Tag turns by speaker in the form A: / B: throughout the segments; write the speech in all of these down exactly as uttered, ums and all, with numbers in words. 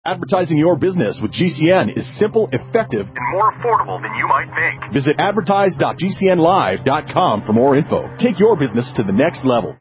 A: Advertising your business with G C N is simple, effective, and more affordable than you might think. Visit advertise dot g c n live dot com for more info. Take your business to the next level.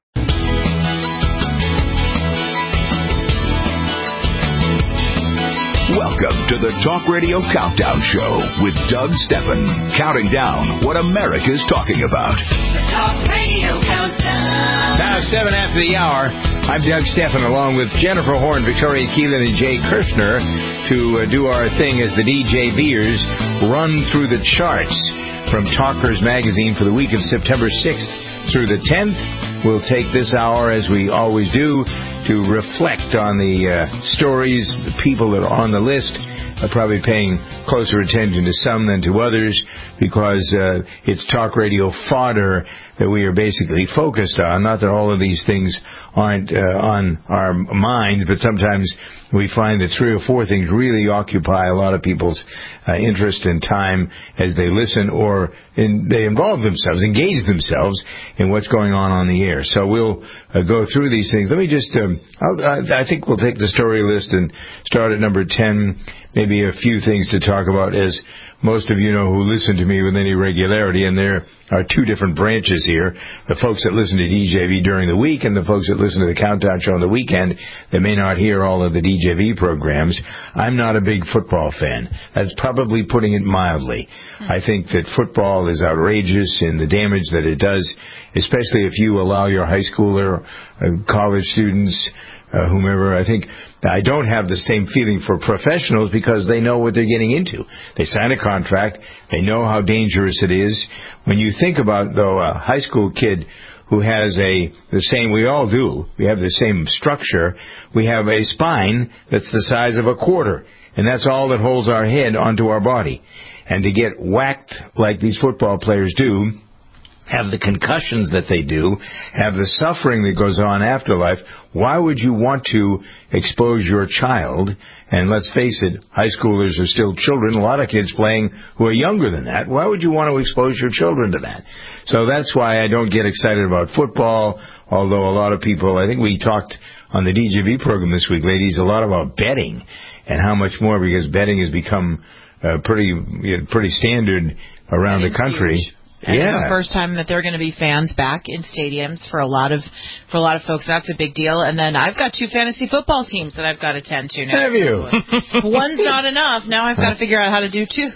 B: Welcome to the Talk Radio Countdown Show with Doug Steffen, counting down what America's talking about.
C: The Talk Radio Countdown.
D: Now, seven after the hour, I'm Doug Steffen, along with Jennifer Horn, Victoria Keelan, and Jay Kirshner, to uh, do our thing as the D J Beers run through the charts from Talkers Magazine for the week of September sixth through the tenth. We'll take this hour, as we always do, to reflect on the uh, stories, the people that are on the list. Are probably paying closer attention to some than to others because uh, it's talk radio fodder that we are basically focused on. Not that all of these things aren't uh, on our minds, but sometimes we find that three or four things really occupy a lot of people's uh, interest and time as they listen or in, they involve themselves, engage themselves in what's going on on the air. So we'll uh, go through these things. Let me just, um, I'll, I think we'll take the story list and start at number ten. Maybe a few things to talk about, as most of you know who listen to me with any regularity, and there are two different branches here. The folks that listen to D J V during the week and the folks that listen to the Countdown Show on the weekend that may not hear all of the D J V programs. I'm not a big football fan. That's probably putting it mildly. Hmm. I think that football is outrageous in the damage that it does, especially if you allow your high schooler, uh, college students, Uh, whomever. I think I don't have the same feeling for professionals because they know what they're getting into. They sign a contract. They know how dangerous it is. When you think about, though, a high school kid who has a, the same, we all do, we have the same structure. We have a spine that's the size of a quarter, and that's all that holds our head onto our body. And to get whacked like these football players do, have the concussions that they do, have the suffering that goes on after life, why would you want to expose your child? And let's face it, high schoolers are still children. A lot of kids playing who are younger than that. Why would you want to expose your children to that? So that's why I don't get excited about football, although a lot of people, I think we talked on the D J V program this week, ladies, a lot about betting and how much more, because betting has become uh, pretty, you know, pretty standard around the country.
E: Huge. And yeah. It's the first time that they're going to be fans back in stadiums for a lot of for a lot of folks. That's a big deal. And then I've got two fantasy football teams that I've got to tend to now.
D: Have you?
E: One's not enough. Now I've got to figure out how to do two.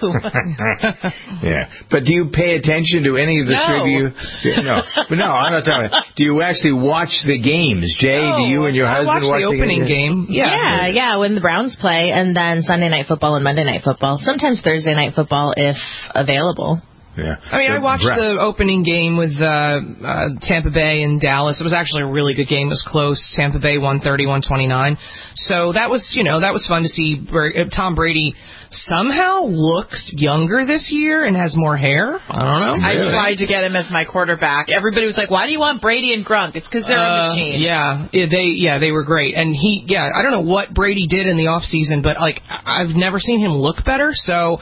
D: Yeah. But do you pay attention to any of the
E: no.
D: three of you? No. But no, I'm not talking about. Do you actually watch the games? Jay,
E: no.
D: do you and your
F: I
D: husband
F: watch, watch the opening game?
G: game? Yeah. yeah, yeah, when the Browns play, and then Sunday night football and Monday night football. Sometimes Thursday night football if available.
D: Yeah.
F: I mean, I watched the opening game with uh, uh, Tampa Bay and Dallas. It was actually a really good game. It was close. Tampa Bay won thirty-one twenty-nine. So that was, you know, that was fun to see. Tom Brady somehow looks younger this year and has more hair. I don't know.
E: Really? I tried to get him as my quarterback. Everybody was like, "Why do you want Brady and Gronk?" It's because they're uh, a machine.
F: Yeah, they yeah they were great. And he yeah I don't know what Brady did in the off season, but like I've never seen him look better. So.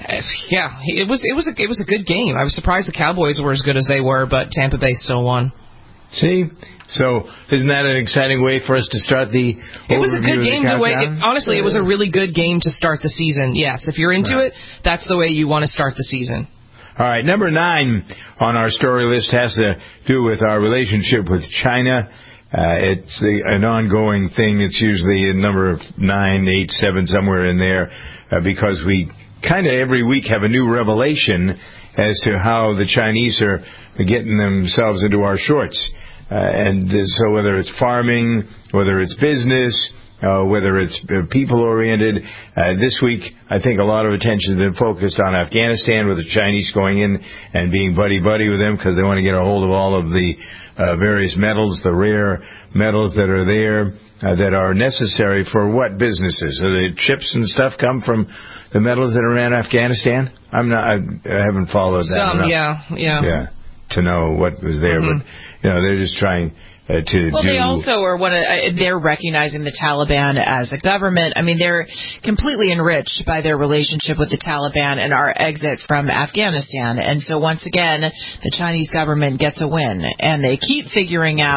F: Yeah, it was it was a it was a good game. I was surprised the Cowboys were as good as they were, but Tampa Bay still won.
D: See, so isn't that an exciting way for us to start the?
F: It was a good game. The way, it, honestly, it was a really good game to start the season. Yes, if you're into
D: right.
F: it, that's the way you want to start the season.
D: All right, number nine on our story list has to do with our relationship with China. Uh, it's a, an ongoing thing. It's usually a number of nine, eight, seven, somewhere in there, uh, because we. Kind of every week have a new revelation as to how the Chinese are getting themselves into our shorts. Uh, and so whether it's farming, whether it's business, uh, whether it's uh, people-oriented, uh, this week I think a lot of attention has been focused on Afghanistan, with the Chinese going in and being buddy-buddy with them because they want to get a hold of all of the uh, various metals, the rare metals that are there uh, that are necessary for what businesses? So the chips and stuff come from the metals that are in Afghanistan? I'm not. I, I haven't followed that
F: Some,
D: enough.
F: yeah, yeah.
D: Yeah, to know what was there,
F: mm-hmm.
D: but you know, they're just trying uh, to.
E: Well,
D: do...
E: they also are one of. Uh, they're recognizing the Taliban as a government. I mean, they're completely enriched by their relationship with the Taliban and our exit from Afghanistan. And so once again, the Chinese government gets a win, and they keep figuring out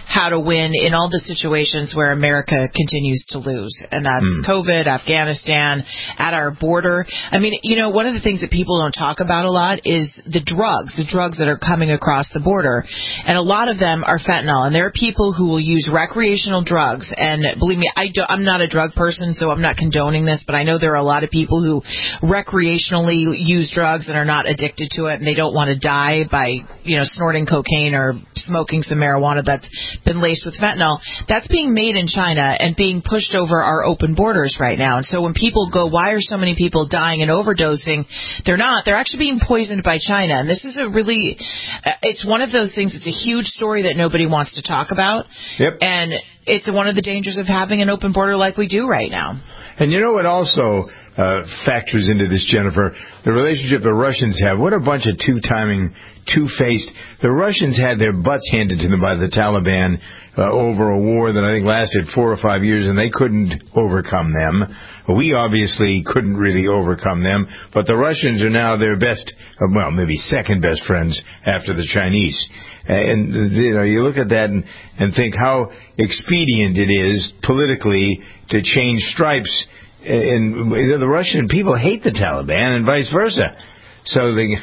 E: how to win in all the situations where America continues to lose. And that's mm. COVID, Afghanistan, at our border. I mean, you know, one of the things that people don't talk about a lot is the drugs, the drugs that are coming across the border. And a lot of them are fentanyl. And there are people who will use recreational drugs. And believe me, I do, I'm not a drug person, so I'm not condoning this, but I know there are a lot of people who recreationally use drugs and are not addicted to it, and they don't want to die by, you know, snorting cocaine or smoking some marijuana that's been laced with fentanyl. That's being made in China and being pushed over our open borders right now. And so when people go, why are so many people dying and overdosing? They're not. They're actually being poisoned by China. And this is a really, it's one of those things, it's a huge story that nobody wants to talk about.
D: Yep.
E: And it's one of the dangers of having an open border like we do right now.
D: And you know what also uh, factors into this, Jennifer? The relationship the Russians have. What a bunch of two-timing, two-faced. The Russians had their butts handed to them by the Taliban uh, over a war that I think lasted four or five years, and they couldn't overcome them. We obviously couldn't really overcome them, but the Russians are now their best, well, maybe second best friends after the Chinese. And, you know, you look at that and, and think how expedient it is politically to change stripes. And the Russian people hate the Taliban and vice versa. So they...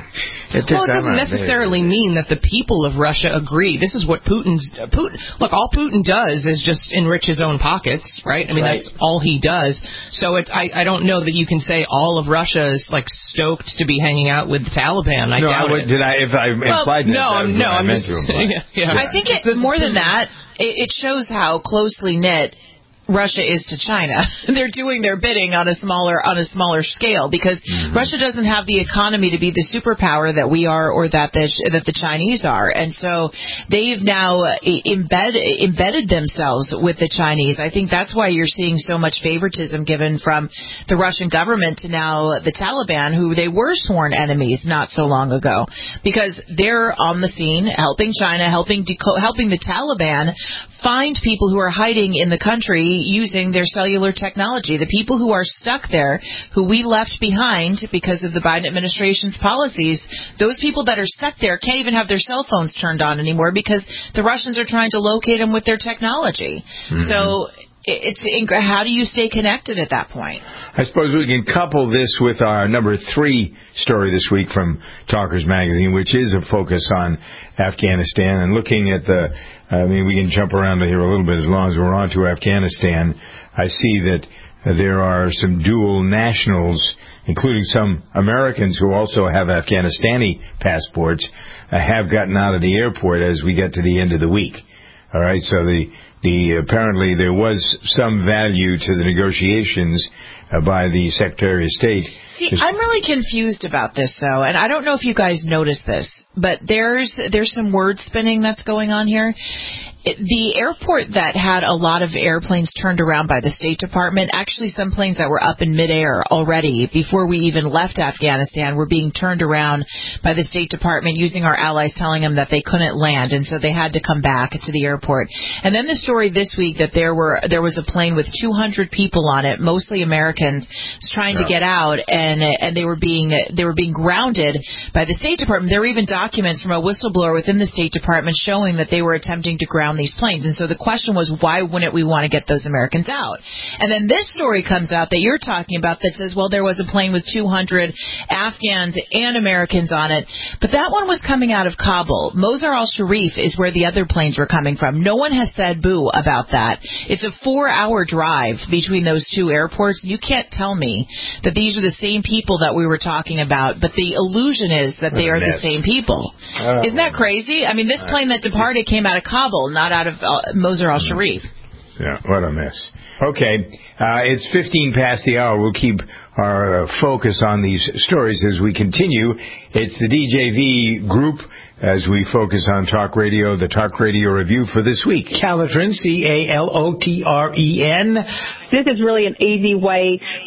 F: It well, it doesn't necessarily mean that the people of Russia agree. This is what Putin's... Putin, look, all Putin does is just enrich his own pockets, right? I mean, right. That's all he does. So it's, I, I don't know that you can say all of Russia is, like, stoked to be hanging out with the Taliban. I
D: no,
F: doubt
D: I would,
F: it.
D: Did I, if I
F: well,
D: implied that,
F: no,
D: that
F: no,
D: I
F: I'm
D: meant
F: just...
D: to imply.
F: Yeah, yeah.
E: I think it, more than that, it, it shows how closely knit Russia is to China. They're doing their bidding on a smaller on a smaller scale because mm-hmm. Russia doesn't have the economy to be the superpower that we are or that the that the Chinese are, and so they've now embed, embedded themselves with the Chinese. I think that's why you're seeing so much favoritism given from the Russian government to now the Taliban, who they were sworn enemies not so long ago, because they're on the scene helping China, helping deco- helping the Taliban find people who are hiding in the country using their cellular technology. The people who are stuck there, who we left behind because of the Biden administration's policies, those people that are stuck there can't even have their cell phones turned on anymore because the Russians are trying to locate them with their technology. Mm-hmm. So it's how do you stay connected at that point?
D: I suppose we can couple this with our number three story this week from Talkers Magazine, which is a focus on Afghanistan and looking at the, I mean, we can jump around here a little bit as long as we're on to Afghanistan. I see that there are some dual nationals, including some Americans who also have Afghanistani passports, uh, have gotten out of the airport as we get to the end of the week. All right, so the The apparently there was some value to the negotiations uh, by the Secretary of State.
E: See, I'm really confused about this, though, and I don't know if you guys noticed this, but there's there's some word spinning that's going on here. It, the airport that had a lot of airplanes turned around by the State Department, actually some planes that were up in midair already before we even left Afghanistan were being turned around by the State Department using our allies telling them that they couldn't land, and so they had to come back to the airport. And then the story this week that there were there was a plane with two hundred people on it, mostly Americans, trying yeah. to get out, and and they were being they were being grounded by the State Department. There were even documents from a whistleblower within the State Department showing that they were attempting to ground these planes. And so the question was, why wouldn't we want to get those Americans out? And then this story comes out that you're talking about that says, well, there was a plane with two hundred Afghans and Americans on it, but that one was coming out of Kabul. Mazar al-Sharif is where the other planes were coming from. No one has said boo about that. It's a four-hour drive between those two airports. You can't tell me that these are the same people that we were talking about, but the illusion is that they are the same people. Isn't that crazy? I mean, this plane that departed came out of Kabul, not out of uh, Mazar al-Sharif.
D: Yeah, what a mess. Okay, uh, it's fifteen past the hour. We'll keep our uh, focus on these stories as we continue. It's the D J V group as we focus on Talk Radio, the Talk Radio Review for this week.
H: Calotren, C A L O T R E N. This is really an easy way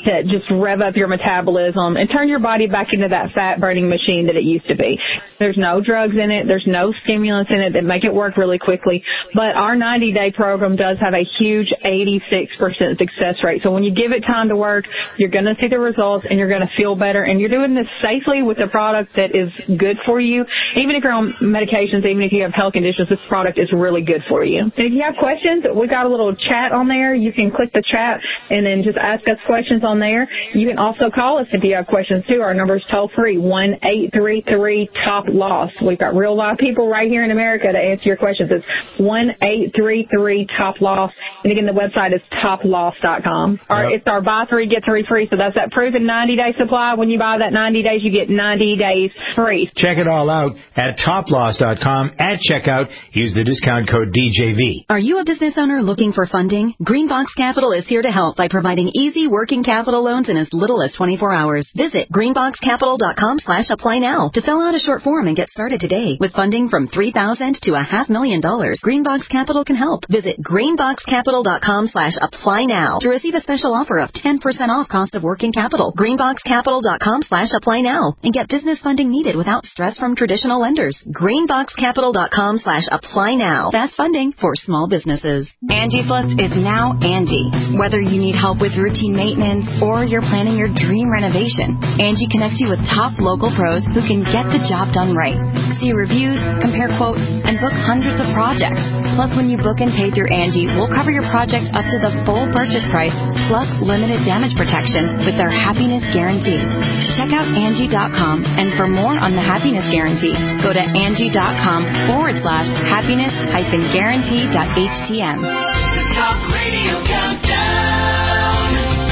H: to just rev up your metabolism and turn your body back into that fat-burning machine that it used to be. There's no drugs in it. There's no stimulants in it that make it work really quickly. But our ninety-day program does have a huge eighty-six percent success rate. So when you give it time to work, you're going to see the results and you're going to feel better. And you're doing this safely with a product that is good for you. Even if you're on medications, even if you have health conditions, this product is really good for you. And if you have questions, we got a little chat on there. You can click the chat and then just ask us questions on there. You can also call us if you have questions too. Our number is toll free, one eight three three top loss. We've got real live people right here in America to answer your questions. It's one eight three three top loss. And again, the website is top loss dot com. Our, yep. It's our buy three, get three free. So that's that proven ninety-day supply. When you buy that ninety days, you get ninety days free.
D: Check it all out at top loss dot com. At checkout, use the discount code D J V.
I: Are you a business owner looking for funding? Greenbox Capital is here to help by providing easy working capital loans in as little as twenty-four hours. Visit greenbox capital dot com slash apply now to fill out a short form and get started today. With funding from three thousand dollars to a half million dollars, Greenbox Capital can help. Visit greenbox capital dot com slash apply now to receive a special offer of ten percent off cost of working capital. greenbox capital dot com slash apply now and get business funding needed without stress from traditional lenders. greenbox capital dot com slash apply now. Fast funding for small businesses.
J: Angie Sluts is now Angie. Whether you need help with routine maintenance or you're planning your dream renovation, Angie connects you with top local pros who can get the job done right. See reviews, compare quotes, and book hundreds of projects. Plus, when you book and pay through Angie, we'll cover your project up to the full purchase price, plus limited damage protection with their Happiness Guarantee. Check out Angie dot com, and for more on the Happiness Guarantee, go to Angie dot com forward slash happiness hyphen guarantee dot H T M.
C: The Talk Radio Countdown.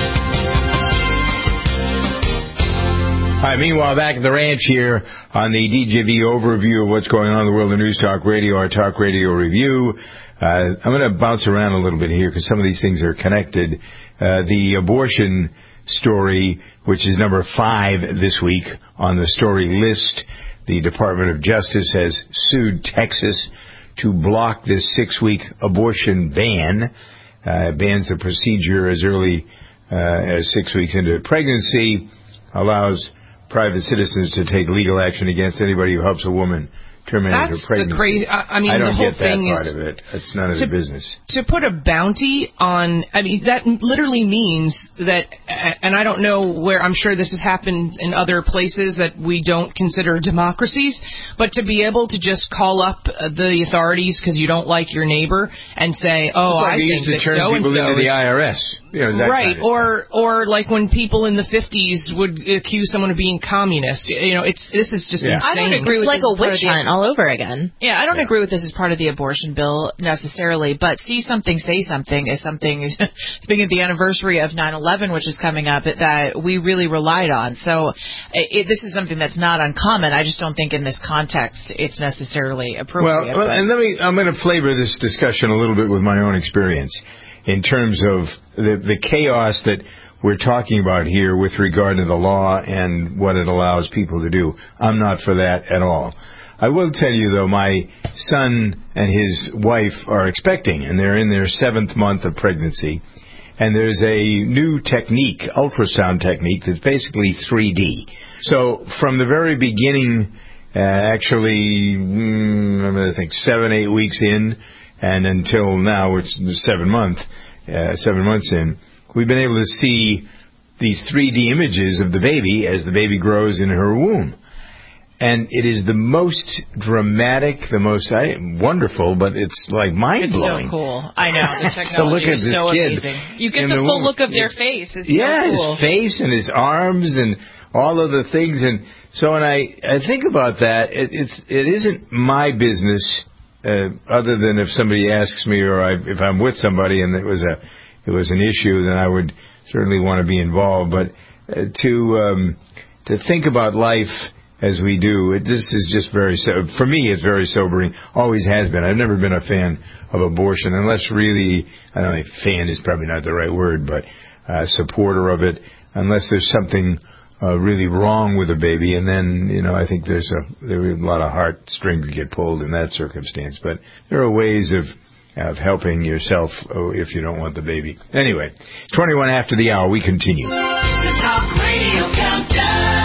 D: All right, meanwhile, back at the ranch here on the D J V overview of what's going on in the world of News Talk Radio, our Talk Radio review. Uh, I'm going to bounce around a little bit here because some of these things are connected. Uh, the abortion story, which is number five this week on the story list. The Department of Justice has sued Texas to block this six-week abortion ban. Uh, bans the procedure as early uh, as six weeks into pregnancy, allows private citizens to take legal action against anybody who helps a woman terminate
F: That's
D: her pregnancy.
F: the crazy. I, I mean,
D: I don't
F: the whole
D: get that
F: thing
D: part
F: is,
D: of it. It's none of
F: to,
D: the business.
F: To put a bounty on, I mean, that literally means that, and I don't know where, I'm sure this has happened in other places that we don't consider democracies, but to be able to just call up the authorities because you don't like your neighbor and say, oh,
D: like
F: I think that so and
D: people
F: so
D: into the I R S. You know, that
F: right,
D: kind of
F: or or like when people in the fifties would accuse someone of being communist. You know, it's this is just
D: yeah.
F: insane.
E: I don't agree
G: it's
E: with
G: like a witch hunt all over again.
E: Yeah, I don't
D: yeah.
E: agree with this as part of the abortion bill necessarily, but see something, say something is something, speaking of the anniversary of nine eleven, which is coming up, that we really relied on. So it, this is something that's not uncommon. I just don't think in this context it's necessarily appropriate.
D: Well, and let me, I'm going to flavor this discussion a little bit with my own experience in terms of the, the chaos that we're talking about here with regard to the law and what it allows people to do. I'm not for that at all. I will tell you, though, my son and his wife are expecting, and they're in their seventh month of pregnancy. And there's a new technique, ultrasound technique, that's basically three D. So from the very beginning, uh, actually, mm, I think seven, eight weeks in, and until now, which is seven month, uh, seven months in, we've been able to see these three D images of the baby as the baby grows in her womb. And it is the most dramatic, the most I, wonderful, but it's like mind-blowing.
E: It's so cool. I know. The technology
D: to look at
E: is
D: this
E: so
D: kid
E: amazing. You get
D: in
E: the
D: the
E: full
D: womb.
E: look of their
D: It's,
E: face. It's
D: yeah,
E: so cool.
D: his face and his arms and all of the things. And so when I, I think about that, it, it's, it isn't my business, uh, other than if somebody asks me or I, if I'm with somebody and it was a it was an issue, then I would certainly want to be involved. But uh, to um, to think about life as we do, it, this is just very, so, for me, it's very sobering. Always has been. I've never been a fan of abortion, unless really, I don't know, fan is probably not the right word, but uh, supporter of it, unless there's something uh, really wrong with a baby, and then, you know, I think there's a, there are a lot of heartstrings that get pulled in that circumstance. But there are ways of of helping yourself oh, if you don't want the baby. Anyway, twenty-one after the hour, we continue.
C: The Talk Radio Countdown.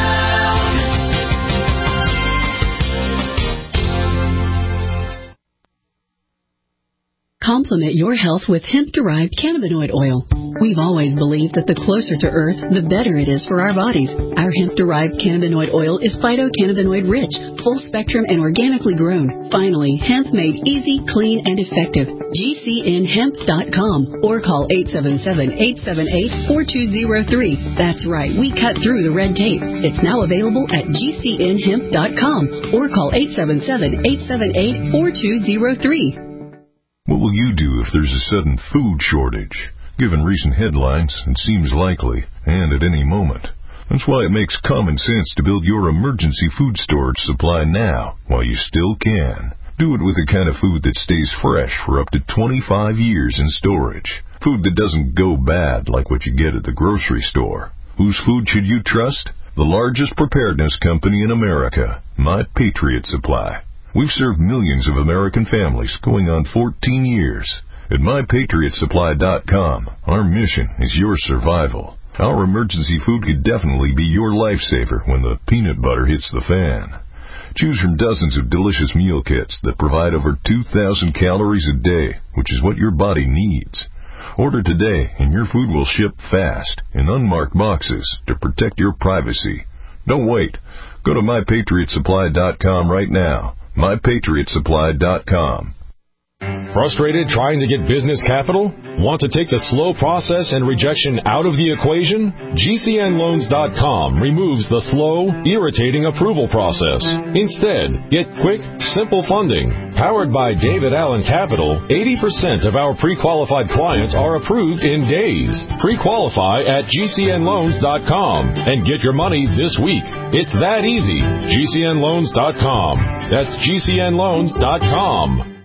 K: Complement your health with hemp-derived cannabinoid oil. We've always believed that the closer to Earth, the better it is for our bodies. Our hemp-derived cannabinoid oil is phytocannabinoid-rich, full-spectrum, and organically grown. Finally, hemp made easy, clean, and effective. G C N hemp dot com or call eight seven seven, eight seven eight, four two zero three. That's right, we cut through the red tape. It's now available at G C N hemp dot com or call eight seven seven, eight seven eight, four two zero three.
L: What will you do if there's a sudden food shortage? Given recent headlines, it seems likely, and at any moment. That's why it makes common sense to build your emergency food storage supply now, while you still can. Do it with the kind of food that stays fresh for up to twenty-five years in storage. Food that doesn't go bad like what you get at the grocery store. Whose food should you trust? The largest preparedness company in America, My Patriot Supply. We've served millions of American families going on fourteen years. At my patriot supply dot com, our mission is your survival. Our emergency food could definitely be your lifesaver when the peanut butter hits the fan. Choose from dozens of delicious meal kits that provide over two thousand calories a day, which is what your body needs. Order today and your food will ship fast in unmarked boxes to protect your privacy. Don't wait. Go to my patriot supply dot com right now. my patriot supply dot com.
M: Frustrated trying to get business capital? Want to take the slow process and rejection out of the equation? G C N loans dot com removes the slow, irritating approval process. Instead, get quick, simple funding. Powered by David Allen Capital, eighty percent of our pre-qualified clients are approved in days. Pre-qualify at G C N loans dot com and get your money this week. It's that easy. G C N loans dot com. That's G C N loans dot com.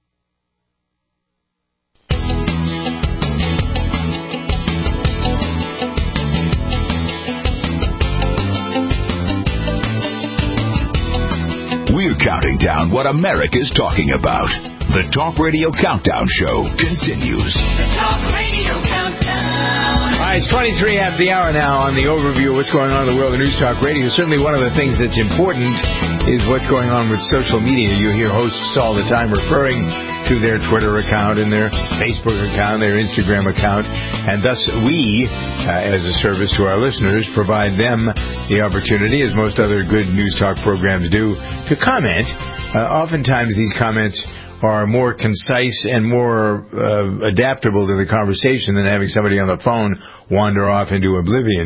B: We're counting down what America's talking about. The Talk Radio Countdown Show continues.
C: The Talk Radio Countdown.
D: All right, it's twenty-three after the hour now on the overview of what's going on in the world of News Talk Radio. Certainly one of the things that's important is what's going on with social media. You hear hosts all the time referring to their Twitter account and their Facebook account, their Instagram account, and thus we, uh, as a service to our listeners, provide them the opportunity, as most other good News Talk programs do, to comment. Uh, oftentimes these comments are more concise and more uh, adaptable to the conversation than having somebody on the phone wander off into oblivion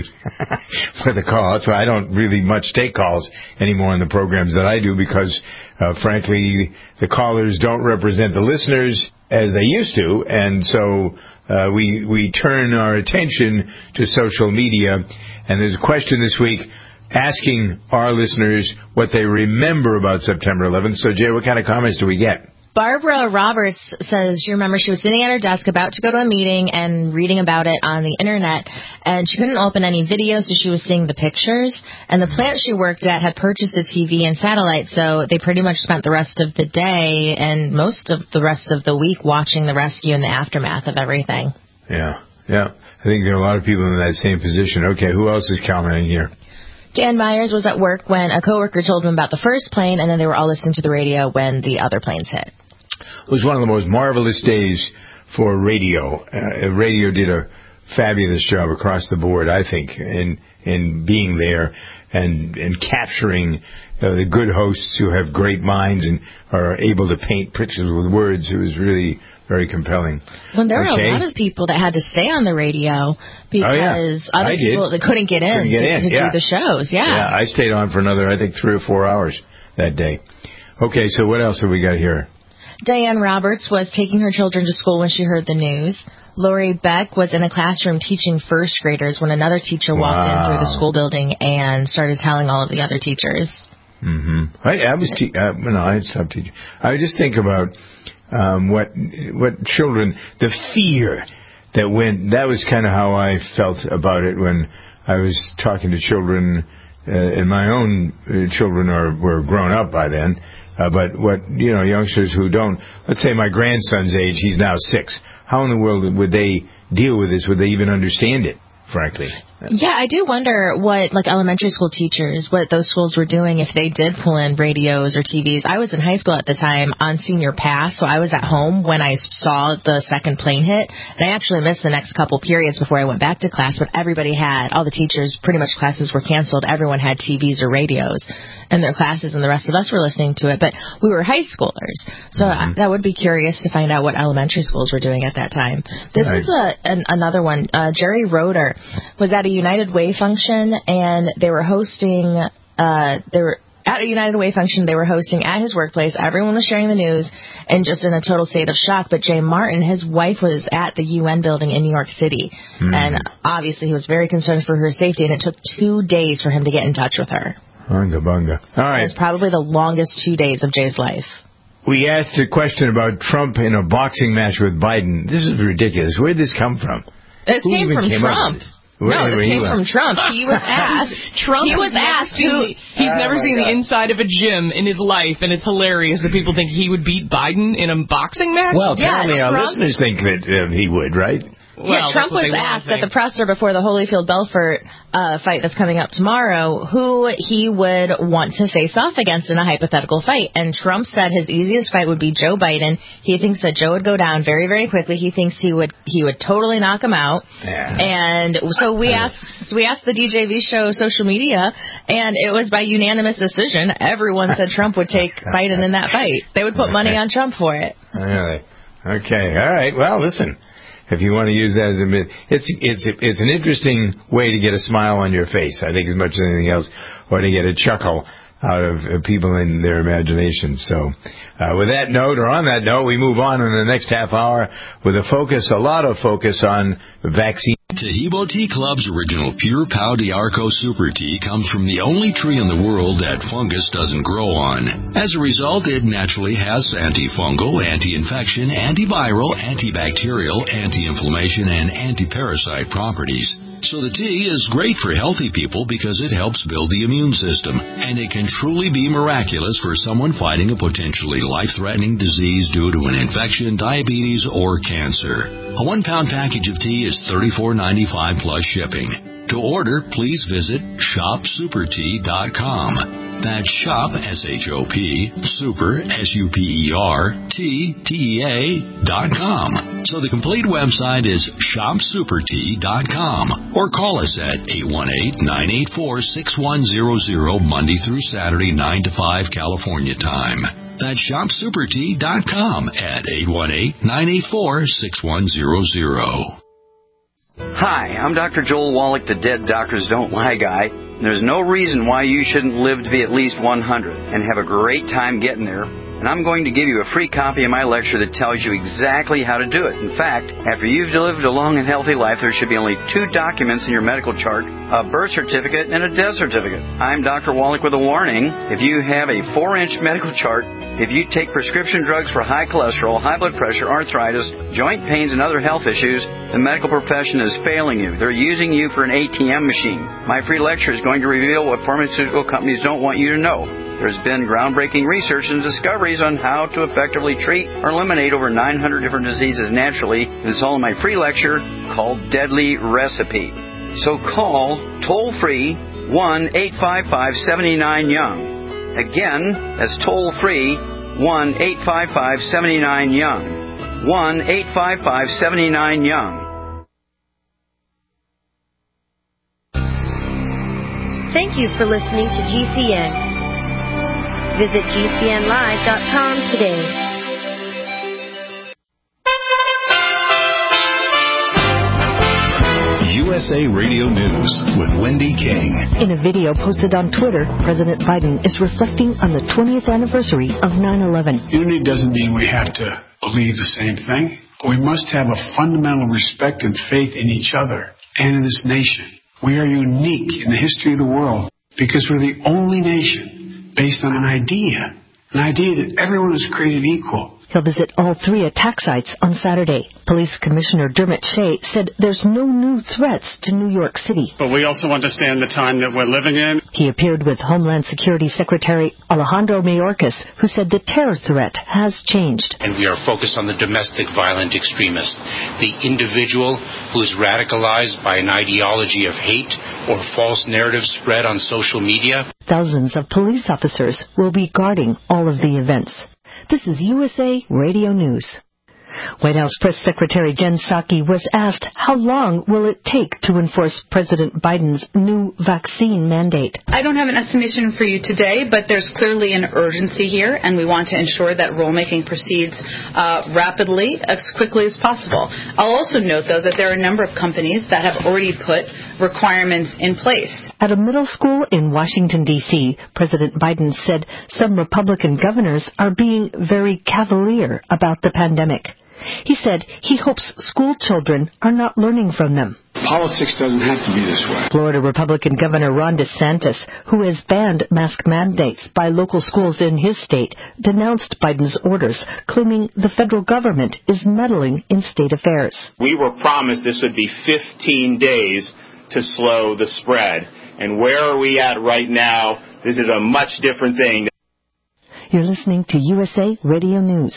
D: for the call. That's why I don't really much take calls anymore in the programs that I do, because, uh, frankly, the callers don't represent the listeners as they used to, and so uh, we we turn our attention to social media. And there's a question this week asking our listeners what they remember about September eleventh. So, Jay, what kind of comments do we get?
G: Barbara Roberts says she remembers she was sitting at her desk about to go to a meeting and reading about it on the internet, and she couldn't open any videos, so she was seeing the pictures. And the plant she worked at had purchased a T V and satellite, so they pretty much spent the rest of the day and most of the rest of the week watching the rescue and the aftermath of everything.
D: Yeah, yeah. I think there are a lot of people in that same position. Okay, who else is commenting here?
G: Dan Myers was at work when a coworker told him about the first plane, and then they were all listening to the radio when the other planes hit.
D: It was one of the most marvelous days for radio. Uh, radio did a fabulous job across the board, I think, in in being there and and capturing uh, the good hosts who have great minds and are able to paint pictures with words. It was really very compelling.
G: Well, there
D: okay.
G: were a lot of people that had to stay on the radio because
D: oh, yeah.
G: other
D: I
G: people
D: did.
G: that couldn't get in
D: couldn't get
G: to,
D: in.
G: to
D: Yeah.
G: do the shows. Yeah.
D: yeah, I stayed on for another, I think, three or four hours that day. Okay, so what else have we got here?
G: Diane Roberts was taking her children to school when she heard the news. Lori Beck was in a classroom teaching first graders when another teacher walked
D: wow.
G: in through the school building and started telling all of the other teachers.
D: Mm-hmm. I, I was te- uh, no, I stopped teaching. I just think about um, what what children, the fear that went. That was kind of how I felt about it when I was talking to children uh, and my own uh, children are were grown up by then. Uh, but what, you know, youngsters who don't, let's say my grandson's age, he's now six. How in the world would they deal with this? Would they even understand it, frankly?
G: Yeah, I do wonder what, like, elementary school teachers, what those schools were doing if they did pull in radios or T Vs. I was in high school at the time on senior pass, so I was at home when I saw the second plane hit, and I actually missed the next couple periods before I went back to class, but everybody had, all the teachers, pretty much classes were canceled. Everyone had T Vs or radios in their classes, and the rest of us were listening to it, but we were high schoolers, so mm-hmm. I, that would be curious to find out what elementary schools were doing at that time. This right. is a, an, another one. Uh, Jerry Roeder was at a United Way function, and they were hosting, uh, they were at a United Way function, they were hosting at his workplace. Everyone was sharing the news and just in a total state of shock. But Jay Martin, his wife, was at the U N building in New York City. Mm. And obviously he was very concerned for her safety, and it took two days for him to get in touch with her. Bunga, bunga. All right. It was probably the longest two days of Jay's life.
D: We asked a question about Trump in a boxing match with Biden. This is ridiculous. Where did this come from?
E: This Who came from Trump.
D: Where,
E: no, this came from Trump. He was asked. Trump. He was asked who.
F: He's oh never seen God. the inside of a gym in his life, and it's hilarious that people think he would beat Biden in a boxing match.
D: Well, apparently
G: yeah,
D: our Trump, listeners think that uh, he would, right?
F: Well,
G: yeah, Trump was asked at the presser before the Holyfield-Belfort uh, fight that's coming up tomorrow who he would want to face off against in a hypothetical fight. And Trump said his easiest fight would be Joe Biden. He thinks that Joe would go down very, very quickly. He thinks he would he would totally knock him out. Yeah. And so we asked we asked the D J V show social media, and it was by unanimous decision. Everyone said Trump would take Biden in that fight. They would put money on Trump for it.
D: Really? Okay. All right. Well, listen. If you want to use that as a myth, it's it's it's an interesting way to get a smile on your face, I think, as much as anything else, or to get a chuckle out of uh, people in their imaginations. So, uh, with that note, or on that note, we move on in the next half hour with a focus, a lot of focus on vaccine.
N: Tahibo Tea Club's original Pure Pau d'Arco Super Tea comes from the only tree in the world that fungus doesn't grow on. As a result, it naturally has antifungal, anti-infection, antiviral, antibacterial, anti-inflammation, and anti-parasite properties. So the tea is great for healthy people because it helps build the immune system, and it can truly be miraculous for someone fighting a potentially life-threatening disease due to an infection, diabetes, or cancer. A one-pound package of tea is thirty-four ninety-five plus shipping. To order, please visit shop super tea dot com. That's shop, S H O P, super, S U P E R, T, T E A, dot com. So the complete website is shop super tea dot com. Or call us at eight one eight, nine eight four, six one zero zero, Monday through Saturday, nine to five, California time. That's shop super tea dot com at eight one eight, nine eight four, six one zero zero.
O: Hi, I'm Doctor Joel Wallach, the Dead Doctors Don't Lie guy. There's no reason why you shouldn't live to be at least one hundred and have a great time getting there. And I'm going to give you a free copy of my lecture that tells you exactly how to do it. In fact, after you've lived a long and healthy life, there should be only two documents in your medical chart, a birth certificate and a death certificate. I'm Doctor Wallach with a warning. If you have a four-inch medical chart, if you take prescription drugs for high cholesterol, high blood pressure, arthritis, joint pains, and other health issues, the medical profession is failing you. They're using you for an A T M machine. My free lecture is going to reveal what pharmaceutical companies don't want you to know. There's been groundbreaking research and discoveries on how to effectively treat or eliminate over nine hundred different diseases naturally. And it's all in my free lecture called Deadly Recipe. So call toll-free one eight five five, seven nine, young. Again, that's toll-free one eight five five, seven nine, young. one eight five five, seven nine, young.
P: Thank you for listening to G C N. Visit G C N live dot com today.
B: U S A Radio News with Wendy King.
Q: In a video posted on Twitter, President Biden is reflecting on the twentieth anniversary of nine eleven.
R: Unity doesn't mean we have to believe the same thing. We must have a fundamental respect and faith in each other and in this nation. We are unique in the history of the world because we're the only nation based on an idea, an idea that everyone is created equal,
Q: He'll visit all three attack sites on Saturday. Police Commissioner Dermot Shea said there's no new threats to New York City.
R: But we also understand the time that we're living in.
Q: He appeared with Homeland Security Secretary Alejandro Mayorkas, who said the terror threat has changed.
S: And we are focused on the domestic violent extremist, the individual who's radicalized by an ideology of hate or false narratives spread on social media.
Q: Thousands of police officers will be guarding all of the events. This is U S A Radio News. White House Press Secretary Jen Psaki was asked how long will it take to enforce President Biden's new vaccine mandate.
T: I don't have an estimation for you today, but there's clearly an urgency here, and we want to ensure that rulemaking proceeds uh, rapidly, as quickly as possible. I'll also note, though, that there are a number of companies that have already put requirements in place.
Q: At a middle school in Washington, D C, President Biden said some Republican governors are being very cavalier about the pandemic. He said he hopes school children are not learning from them.
R: Politics doesn't have to be this way.
Q: Florida Republican Governor Ron DeSantis, who has banned mask mandates by local schools in his state, denounced Biden's orders, claiming the federal government is meddling in state affairs.
U: We were promised this would be fifteen days to slow the spread. And where are we at right now? This is a much different thing.
Q: You're listening to U S A Radio News.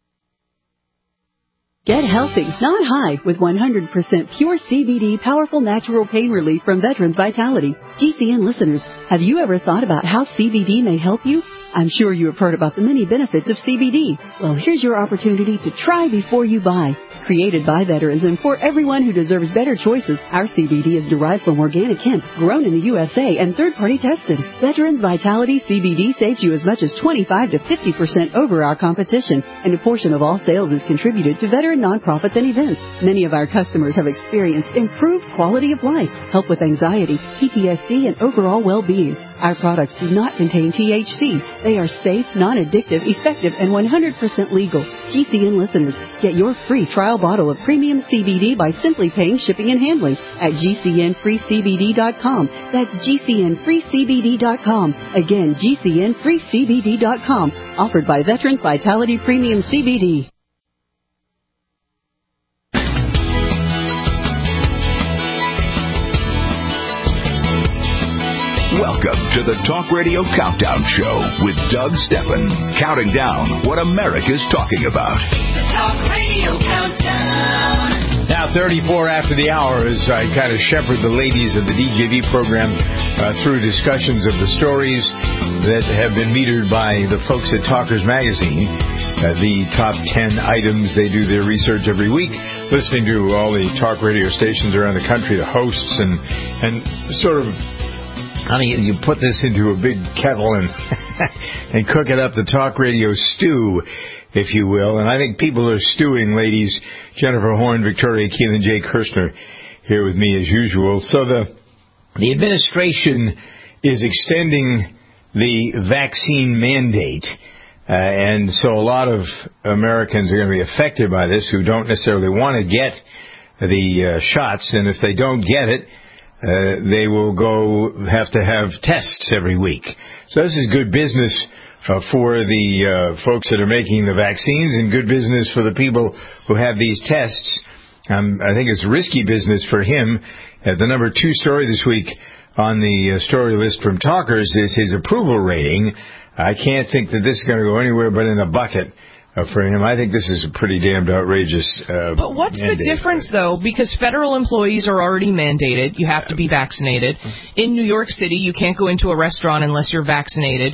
K: Get healthy, not high, with one hundred percent pure C B D powerful natural pain relief from Veterans Vitality. G C N listeners, have you ever thought about how C B D may help you? I'm sure you have heard about the many benefits of C B D. Well, here's your opportunity to try before you buy. Created by veterans and for everyone who deserves better choices, our C B D is derived from organic hemp, grown in the U S A and third-party tested. Veterans Vitality C B D saves you as much as twenty-five to fifty percent over our competition, and a portion of all sales is contributed to veteran nonprofits and events. Many of our customers have experienced improved quality of life, help with anxiety, P T S D, and overall well-being. Our products do not contain T H C. They are safe, non-addictive, effective, and one hundred percent legal. G C N listeners, get your free trial bottle of premium C B D by simply paying shipping and handling at G C N free C B D dot com. That's G C N free C B D dot com. Again, G C N free C B D dot com. Offered by Veterans Vitality Premium C B D.
B: Welcome to the Talk Radio Countdown Show with Doug Steffen, counting down what America's talking about.
C: The Talk Radio Countdown.
D: Now, thirty-four after the hour, as I kind of shepherd the ladies of the D J V program uh, through discussions of the stories that have been metered by the folks at Talkers Magazine, uh, the top ten items. They do their research every week, listening to all the talk radio stations around the country, the hosts, and and sort of, I mean, you put this into a big kettle and and cook it up, the talk radio stew, if you will. And I think people are stewing, ladies. Jennifer Horn, Victoria Keelan, Jay Kirshner here with me as usual. So the the administration is extending the vaccine mandate. Uh, and so a lot of Americans are going to be affected by this who don't necessarily want to get the uh, shots. And if they don't get it, Uh, they will go have to have tests every week. So this is good business uh, for the uh, folks that are making the vaccines, and good business for the people who have these tests. Um, I think it's risky business for him. Uh, the number two story this week on the uh, story list from Talkers is his approval rating. I can't think that this is going to go anywhere but in a bucket. Uh, for him, I think this is a pretty damned outrageous uh,
F: But what's
D: mandate.
F: the difference, though? Because federal employees are already mandated. You have to be vaccinated. In New York City, you can't go into a restaurant unless you're vaccinated.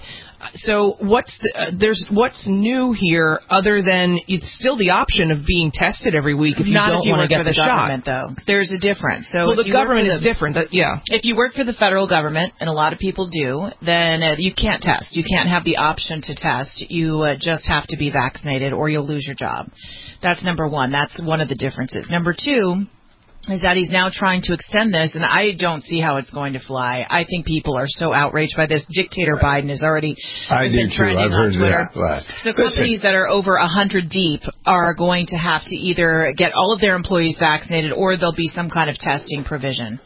F: So what's the, uh, there's what's new here other than it's still the option of being tested every week if you
E: Not
F: don't
E: if you
F: want to
E: work
F: get
E: for the,
F: the
E: government,
F: shot.
E: though. There's a difference. So
F: well,
E: if
F: the
E: you work
F: government
E: for
F: is
E: the,
F: different. That, yeah.
E: If you work for the federal government, and a lot of people do, then uh, you can't test. You can't have the option to test. You uh, just have to be vaccinated, or you'll lose your job. That's number one. That's one of the differences. Number two is that he's now trying to extend this, and I don't see how it's going to fly. I think people are so outraged by this. Dictator Biden has already
D: I
E: been
D: do
E: trending
D: too. I've
E: on
D: heard
E: Twitter.
D: that.
E: So companies that are over one hundred deep are going to have to either get all of their employees vaccinated or there'll be some kind of testing provision.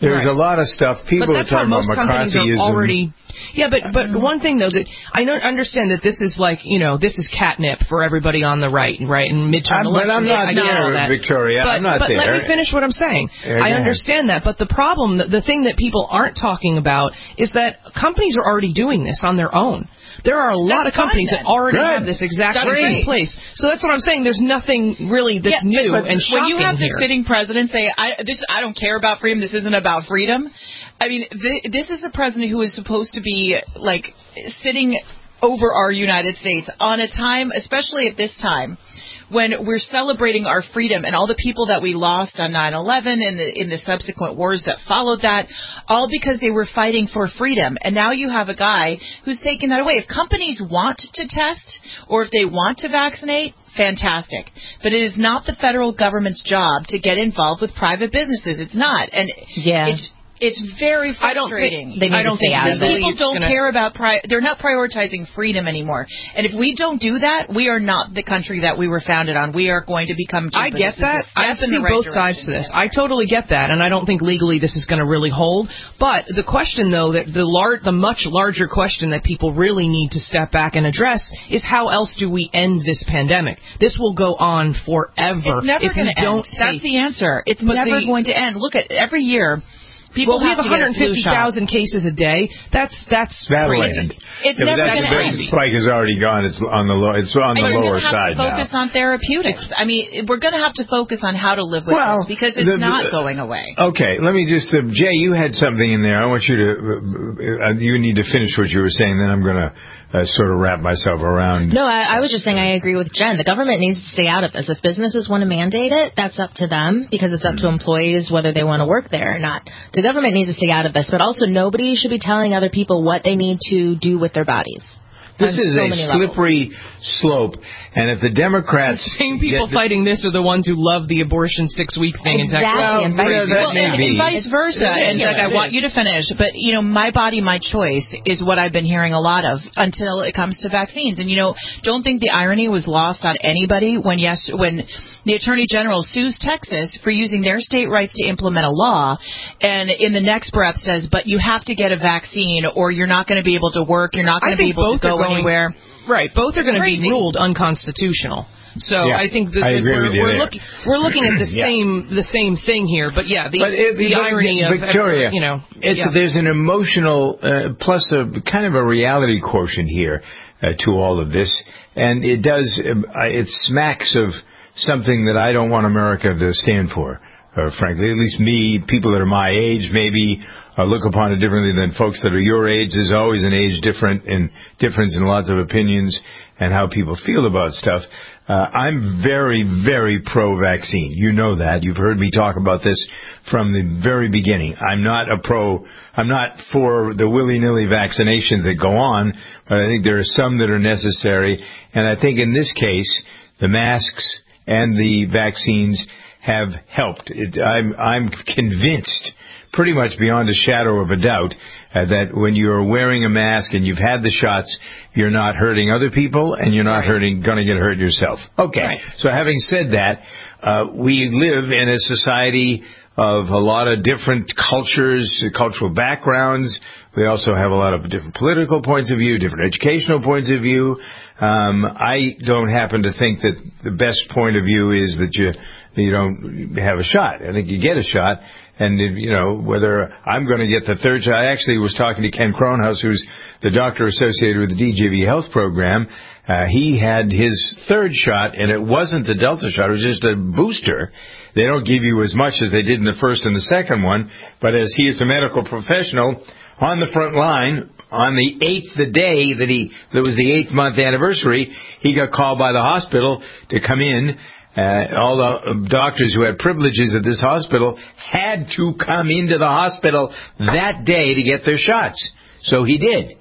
D: There's
F: Right.
D: a lot of stuff. People
F: but
D: are
F: that's how
D: talking
F: most
D: about
F: companies are
D: McCarthyism.
F: already. Yeah, but but one thing though that I don't understand that this is like you know this is catnip for everybody on the right, right, and midterm
D: I'm,
F: elections.
D: but I'm not
F: I get all
D: there,
F: that.
D: Victoria.
F: But,
D: I'm not
F: but
D: there.
F: let me finish what I'm saying.
D: Yeah,
F: I
D: go ahead.
F: understand that, but the problem, the thing that people aren't talking about is that companies are already doing this on their own. There are a lot
E: That's
F: of companies
E: fine,
F: that already
E: then.
F: have this exact
E: That's
F: thing in
E: great.
F: place. So that's what I'm saying. There's nothing really that's
E: Yeah,
F: new
E: but
F: and shocking
E: when you have
F: here.
E: the sitting president say, I, this, I don't care about freedom, this isn't about freedom. I mean, th- this is the president who is supposed to be, like, sitting over our United States on a time, especially at this time, when we're celebrating our freedom and all the people that we lost on nine eleven and the, in the subsequent wars that followed that, all because they were fighting for freedom. And now you have a guy who's taking that away. If companies want to test or if they want to vaccinate, fantastic. But it is not the federal government's job to get involved with private businesses. It's not. And
G: Yeah.
E: it's It's very
F: I don't
E: frustrating.
F: think- They need I to don't stay think out of it.
E: People
F: It's
E: don't
F: gonna-
E: care about pri- they're not prioritizing freedom anymore. And if we don't do that, we are not the country that we were founded on. We are going to become.
F: I
E: Cuba.
F: get
E: This is
F: that.
E: a step
F: I
E: in
F: see
E: the right
F: both
E: direction.
F: sides to this. I totally get that, and I don't think legally this is going to really hold. But the question, though, that the lar- the much larger question that people really need to step back and address is how else do we end this pandemic? This will go on forever.
E: It's never
F: if
E: going
F: we
E: to
F: don't
E: end.
F: take-
E: That's the answer. It's
F: But
E: never
F: the-
E: going to end. Look at every year. People
F: well, we
E: have,
F: have
E: to get a
F: one hundred fifty
E: flu shot.
F: thousand cases a day. That's that's
D: That'll
F: crazy.
D: end.
E: It's
D: Yeah, but
E: never
D: that's
E: going to
D: the
E: end.
D: spike is already gone. It's on the low. It's on the
E: And we're
D: lower
E: going to have
D: side
E: to focus
D: now.
E: on therapeutics. I mean, we're going to have to focus on how to live with
D: Well,
E: this because it's
D: the-
E: not
D: the-
E: going away.
D: Okay, let me just. Uh, Jay, you had something in there. I want you to. Uh, you need to finish what you were saying. Then I'm going to uh, sort of wrap myself around.
G: No, I, I was just saying I agree with Jen. The government needs to stay out of this. If businesses want to mandate it, that's up to them because it's up to employees whether they want to work there or not. The government needs to stay out of this, but also nobody should be telling other people what they need to do with their bodies.
D: This
G: on
D: is
G: so
D: a
G: many
D: slippery slope, and if the Democrats,
F: The same people
D: get the-
F: fighting this are the ones who love the abortion six-week thing in Texas.
G: Exactly, and vice
D: Well, that
E: Well,
D: may
E: and,
D: be.
E: and vice versa.
D: It's
E: And Doug, I
D: ridiculous.
E: want you to finish, but you know, my body, my choice is what I've been hearing a lot of until it comes to vaccines. And you know, don't think the irony was lost on anybody when yes, when the Attorney General sues Texas for using their state rights to implement a law, and in the next breath says, "But you have to get a vaccine, or you're not going to be able to work. You're not going
F: I
E: to be
F: think
E: able to
F: both are
E: go
F: going-
E: anywhere."
F: Right, both are going to be
E: Crazy.
F: ruled unconstitutional. So
D: Yeah,
F: I think that,
D: I
F: that
D: agree
F: we're,
D: with you
F: we're,
D: there.
F: looking, we're looking at the
D: Yeah.
F: same the same thing here. But yeah, the,
D: But it,
F: the
D: but
F: irony of
D: Victoria,
F: you know,
D: it's
F: yeah.
D: there's an emotional uh, plus a kind of a reality quotient here uh, to all of this, and it does um, uh, it smacks of something that I don't want America to stand for. Uh, frankly, at least me, people that are my age, maybe uh, look upon it differently than folks that are your age. There's always an age different and difference in lots of opinions and how people feel about stuff. Uh, I'm very, very pro-vaccine. You know that. You've heard me talk about this from the very beginning. I'm not a pro, I'm not for the willy-nilly vaccinations that go on, but I think there are some that are necessary. And I think in this case, the masks and the vaccines have helped. It, I'm, I'm convinced, pretty much beyond a shadow of a doubt, uh, that when you're wearing a mask and you've had the shots, you're not hurting other people and you're not
F: Right.
D: hurting, going to get hurt yourself. Okay.
F: Right.
D: So having said that, uh, we live in a society of a lot of different cultures, cultural backgrounds. We also have a lot of different political points of view, different educational points of view. Um, I don't happen to think that the best point of view is that you you don't have a shot. I think you get a shot. And, if, you know, whether I'm going to get the third shot. I actually was talking to Ken Kronhaus, who's the doctor associated with the D J V Health Program. Uh, he had his third shot, and it wasn't the Delta shot. It was just a booster. They don't give you as much as they did in the first and the second one. But as he is a medical professional on the front line, on the eighth, the day that he, that was the eighth month anniversary, he got called by the hospital to come in. Uh, all the doctors who had privileges at this hospital had to come into the hospital that day to get their shots. So he did.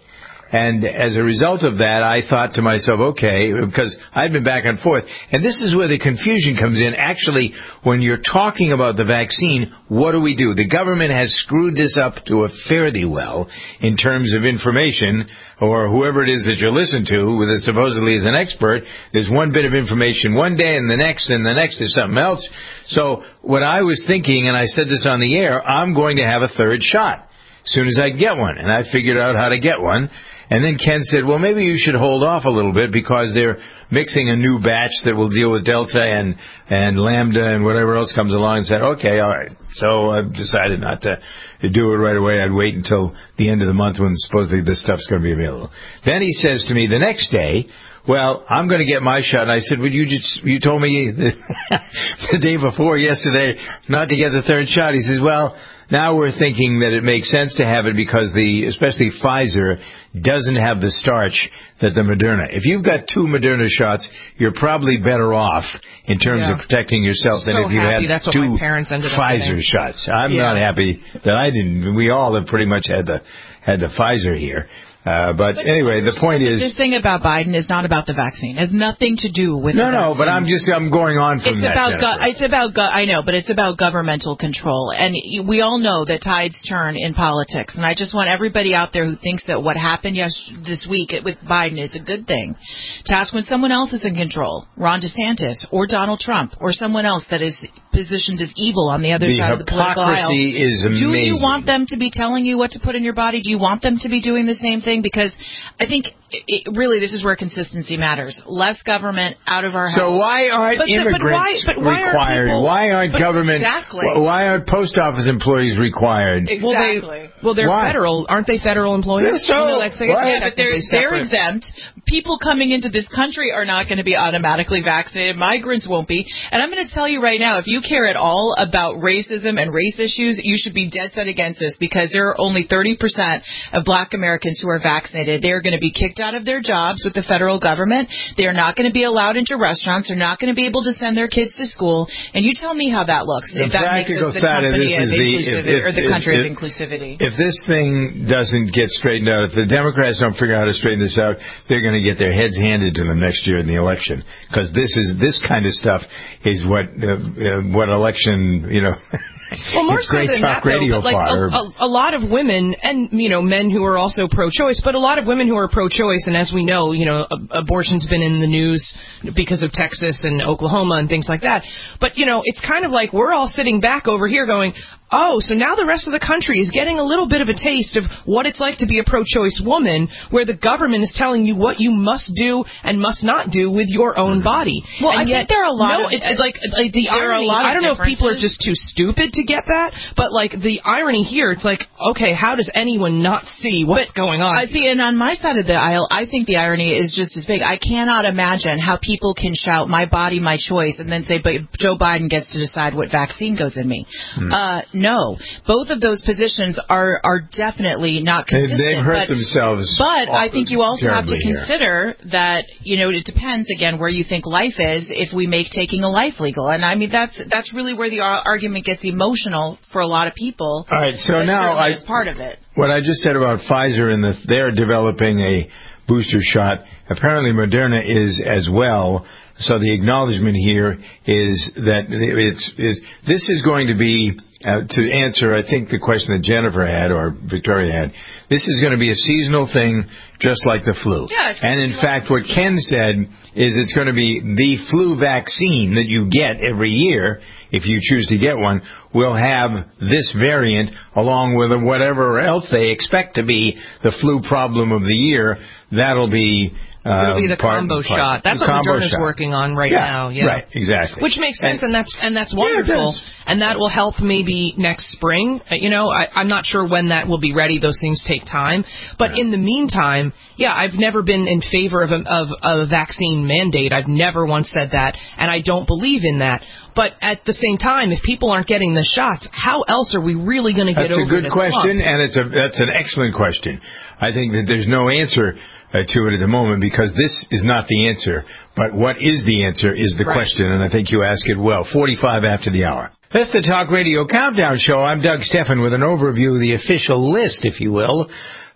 D: And as a result of that, I thought to myself, okay, because I'd been back and forth. And this is where the confusion comes in. Actually, when you're talking about the vaccine, what do we do? The government has screwed this up to a fairly well in terms of information, or whoever it is that you listen to, that supposedly is an expert. There's one bit of information one day, and the next, and the next is something else. So what I was thinking, and I said this on the air, I'm going to have a third shot as soon as I get one. And I figured out how to get one. And then Ken said, well, maybe you should hold off a little bit because they're mixing a new batch that will deal with Delta and, and Lambda and whatever else comes along, and said, okay, all right. So I decided not to, to do it right away. I'd wait until the end of the month when supposedly this stuff's going to be available. Then he says to me the next day, well, I'm going to get my shot. And I said, well, you just, you told me the, the day before yesterday not to get the third shot. He says, well, now we're thinking that it makes sense to have it because the, especially Pfizer, doesn't have the starch that the Moderna. If you've got two Moderna shots, you're probably better off in terms
F: yeah.
D: of protecting yourself than
F: so
D: if you
F: happy.
D: had
F: That's what
D: two
F: my parents ended up
D: Pfizer
F: getting.
D: shots. I'm
F: yeah.
D: not happy that I didn't. We all have pretty much had the had the Pfizer here. Uh, but, but anyway, the point is...
E: This thing about Biden is not about the vaccine. It has nothing to do with
D: No,
E: the
D: no,
E: vaccine.
D: but I'm just, I'm going on from
E: it's
D: that,
E: about
D: Jennifer.
E: go- It's about, go- I know, but it's about governmental control. And we all know that tides turn in politics. And I just want everybody out there who thinks that what happened yes, this week with Biden is a good thing to ask when someone else is in control, Ron DeSantis or Donald Trump or someone else that is positioned as evil on the other
D: the
E: side of the political aisle.
D: The hypocrisy is amazing.
E: Do you want them to be telling you what to put in your body? Do you want them to be doing the same thing? Because I think it, it, really this is where consistency matters. Less government out of our house.
D: So why aren't
E: but the,
D: immigrants
E: but why, but why
D: required?
E: People,
D: why aren't government?
E: Exactly.
D: Why aren't post office employees required?
E: Exactly.
F: Well, they, well they're
D: why?
F: federal. Aren't they federal employees?
D: So,
F: no, that's,
E: yeah, but they're, they're exempt. People coming into this country are not going to be automatically vaccinated. Migrants won't be. And I'm going to tell you right now, if you care at all about racism and race issues, you should be dead set against this because there are only thirty percent of black Americans who are vaccinated. They're going to be kicked out of their jobs with the federal government. They're not going to be allowed into restaurants. They're not going to be able to send their kids to school. And you tell me how that looks.
D: The
E: if that makes us the company of inclusivity or the country of inclusivity.
D: If this thing doesn't get straightened out, if the Democrats don't figure out how to straighten this out, they're going to get their heads handed to them next year in the election. Because this is this kind of stuff is what uh, uh, what election, you know.
F: Well, more
D: it's
F: so
D: great
F: than
D: talk
F: that,
D: radio
F: though, but like
D: far.
F: a, a, a lot of women and, you know, men who are also pro-choice, but a lot of women who are pro-choice, and as we know, you know, a, abortion's been in the news because of Texas and Oklahoma and things like that. But, you know, it's kind of like we're all sitting back over here going, oh, so now the rest of the country is getting a little bit of a taste of what it's like to be a pro-choice woman, where the government is telling you what you must do and must not do with your own body.
E: Well,
F: and
E: I
F: yet,
E: think there are a lot
F: no,
E: of...
F: it's like, like the
E: there
F: irony,
E: are a lot of
F: I don't know if people are
E: differences.
F: just too stupid to get that, but like the irony here, it's like, okay, how does anyone not see what's
E: but,
F: going on?
E: I see, and on my side of the aisle, I think the irony is just as big. I cannot imagine how people can shout, my body, my choice, and then say, but Joe Biden gets to decide what vaccine goes in me. Hmm. Uh, no. Both Both of those positions are, are definitely not consistent.
D: They've hurt
E: but,
D: themselves.
E: But I think you also have to
D: here.
E: consider that, you know, it depends, again, where you think life is if we make taking a life legal. And, I mean, that's that's really where the argument gets emotional for a lot of people.
D: All right, so now I,
E: is part of it.
D: What I just said about Pfizer and the, they're developing a booster shot. Apparently Moderna is as well. So the acknowledgement here is that it's, it's this is going to be, uh, to answer, I think, the question that Jennifer had or Victoria had, this is going to be a seasonal thing just like the flu.
E: Yeah,
D: and in fact, what Ken said is it's going to be the flu vaccine that you get every year, if you choose to get one, will have this variant along with whatever else they expect to be the flu problem of the year. That'll be...
F: It'll be the
D: part,
F: combo
D: part,
F: shot. That's what Moderna's shot. working on right
D: yeah,
F: now. Yeah,
D: right, exactly.
F: Which makes sense, and, and that's and that's wonderful,
D: yeah,
F: and that will help maybe next spring. You know, I, I'm not sure when that will be ready. Those things take time. But yeah. in the meantime, yeah, I've never been in favor of a, of a vaccine mandate. I've never once said that, and I don't believe in that. But at the same time, if people aren't getting the shots, how else are we really going to get
D: that's
F: over
D: this
F: this
D: That's a good question,
F: lump?
D: and it's a that's an excellent question. I think that there's no answer Uh, to it at the moment, because this is not the answer. But what is the answer is the right. question, and I think you ask it well. forty-five after the hour. That's the Talk Radio Countdown Show. I'm Doug Steffen with an overview of the official list, if you will,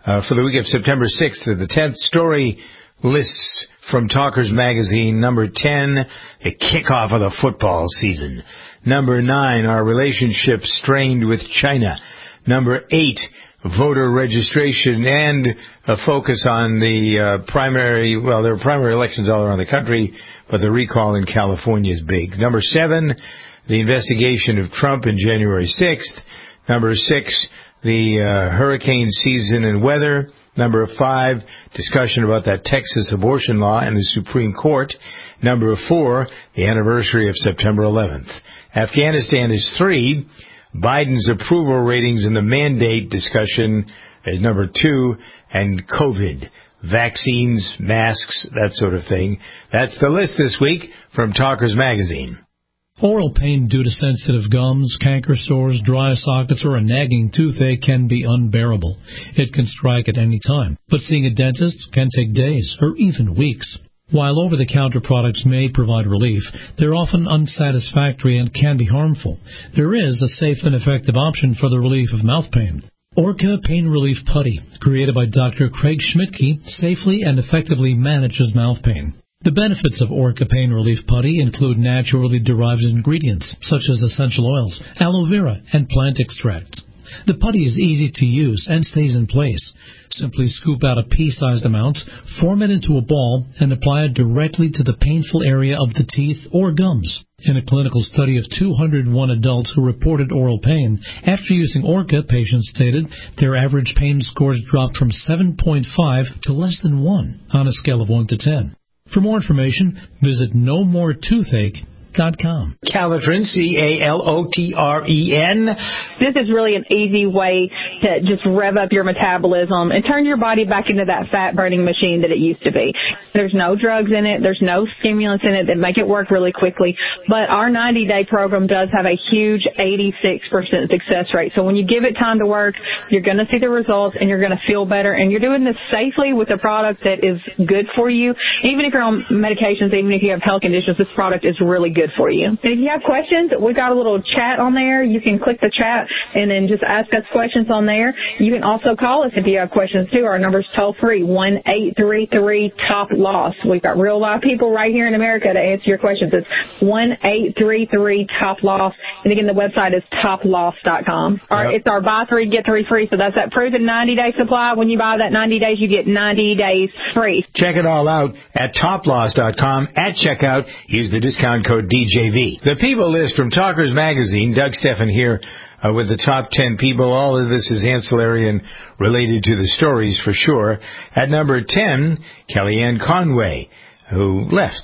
D: uh, for the week of September sixth to the tenth. Story lists from Talkers Magazine. Number ten, the kickoff of the football season. Number nine, our relationship strained with China. Number eight, voter registration and a focus on the uh, primary, well, there are primary elections all around the country, but the recall in California is big. Number seven, the investigation of Trump in January sixth. Number six, the uh, hurricane season and weather. Number five, discussion about that Texas abortion law and the Supreme Court. Number four, the anniversary of September eleventh. Afghanistan is three. Biden's approval ratings and the mandate discussion is number two. And COVID, vaccines, masks, that sort of thing. That's the list this week from Talkers Magazine.
A: Oral pain due to sensitive gums, canker sores, dry sockets, or a nagging toothache can be unbearable. It can strike at any time, but seeing a dentist can take days or even weeks. While over-the-counter products may provide relief, they're often unsatisfactory and can be harmful. There is a safe and effective option for the relief of mouth pain. Orca Pain Relief Putty, created by Doctor Craig Schmidtke, safely and effectively manages mouth pain. The benefits of Orca Pain Relief Putty include naturally derived ingredients, such as essential oils, aloe vera, and plant extracts. The putty is easy to use and stays in place. Simply scoop out a pea-sized amount, form it into a ball, and apply it directly to the painful area of the teeth or gums. In a clinical study of two hundred one adults who reported oral pain, after using Orca, patients stated their average pain scores dropped from seven point five to less than one on a scale of one to ten. For more information, visit no more toothache dot com.
D: Calotren, C A L O T R E N.
H: This is really an easy way to just rev up your metabolism and turn your body back into that fat-burning machine that it used to be. There's no drugs in it. There's no stimulants in it that make it work really quickly. But our ninety-day program does have a huge eighty-six percent success rate. So when you give it time to work, you're going to see the results and you're going to feel better. And you're doing this safely with a product that is good for you. Even if you're on medications, even if you have health conditions, this product is really good for you. And if you have questions, we've got a little chat on there. You can click the chat and then just ask us questions on there. You can also call us if you have questions too. Our number's toll free, one eight three three top loss. We've got real live people right here in America to answer your questions. It's one eight three three top loss. And again, the website is top loss dot com. Our, yep. It's our buy three, get three free. So that's that proven ninety day supply. When you buy that ninety days, you get ninety days free.
D: Check it all out at top loss dot com. At checkout, use the discount code D J V. The People List from Talkers Magazine. Doug Steffen here uh, with the top ten people. All of this is ancillary and related to the stories for sure. At number ten, Kellyanne Conway, who left,